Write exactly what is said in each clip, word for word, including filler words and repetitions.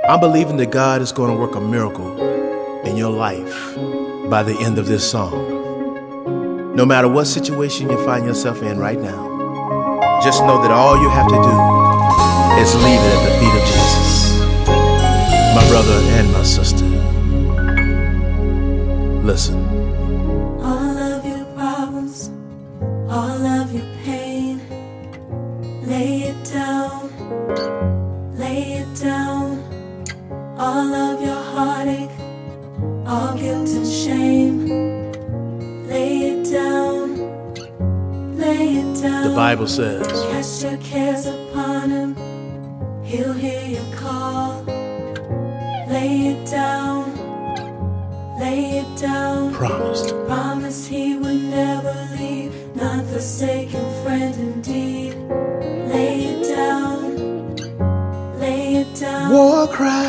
I'm believing that God is going to work a miracle in your life by the end of this song. No matter what situation you find yourself in right now, just know that all you have to do is leave it at the feet of Jesus. My brother and my sister, listen. All of your problems, all of your pain, lay it down, lay it down. All of your heartache, all guilt and shame, lay it down, lay it down. The Bible says, cast your cares upon him, he'll hear your call. Lay it down, lay it down. Promised. Promise he would never leave, not forsaken friend indeed. Lay it down, lay it down. War cry.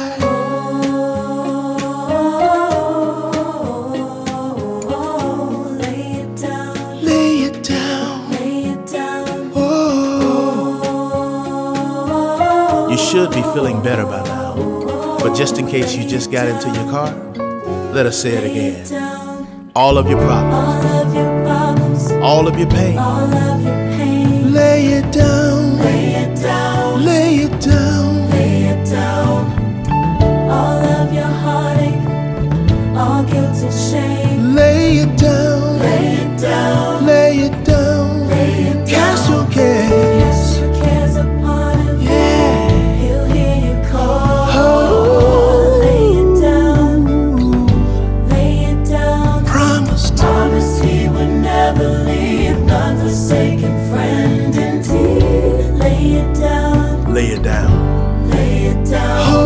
You should be feeling better by now, but just in case you just got into your car, let us say it again. All of your problems, all of your pain, lay it down, lay it down, lay it down, lay it down. All of your heartache, all guilt and shame, lay it down, lay it down, lay it down, lay it down. Cast your cares. Cast your cares upon him. Yeah. He'll hear you call. Oh. Lay it down, lay it down. Promised. Promise he would never leave, not forsaken friend indeed. Lay it down, Lay it down. lay it down. Oh.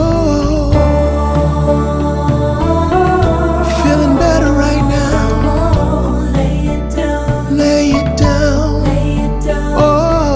Feeling better right now. Oh, lay it down, Lay it down. lay it down. Oh.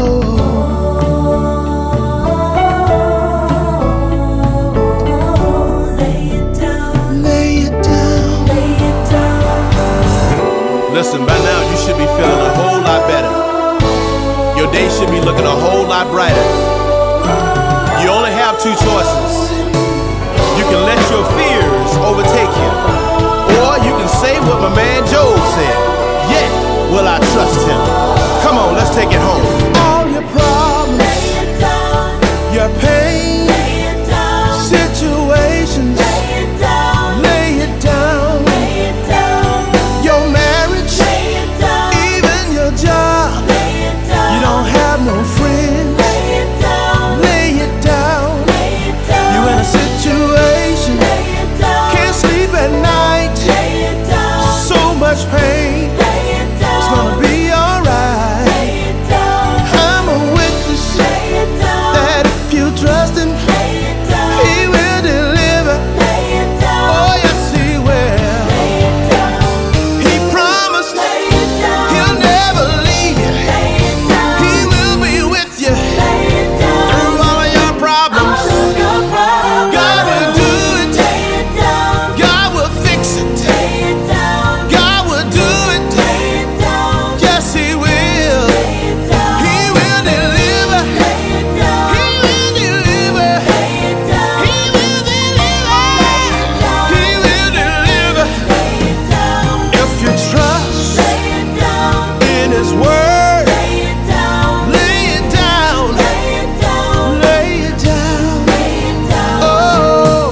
Lay it down, Lay it down. lay it down. Listen, by now you should be feeling a whole lot better. Your day should be looking a whole lot brighter. You only have two choices. You can let your fears overtake you, or you can say what my man Job said, yet will I trust him. Come on, let's take it home. All your problems, Lay it down, your pain, lay it down, situations, lay it down, lay it down. lay it down, Your marriage, lay it down, even your job, lay it down. you don't have no friends. Lay it down, Lay it down. lay it down. You in a situation, Lay it down, can't sleep at night, lay it down, so much pain. lay it down. It's gonna be alright. Lay it down, I'm a witness lay it down, that if you trust him, lay it down, he will deliver. lay it down, Oh yes, he will. lay it down, He promised lay it down, he'll never leave you. lay it down, He will be with you lay it down. through all of your problems. All of your problems, God will do it. lay it down, God will fix it. lay it down, God will do it. lay it down, Yes, he will. lay it down, He will deliver. lay it down, He will deliver. lay it down, He will deliver. He will deliver. lay it down, If you trust lay it down, in his word, lay it down, lay it down. lay it down, Lay it down. lay it down. Oh.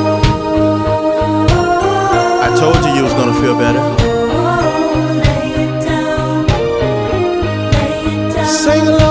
I told you you was gonna feel better. Oh, lay it down, lay it down. Sing along.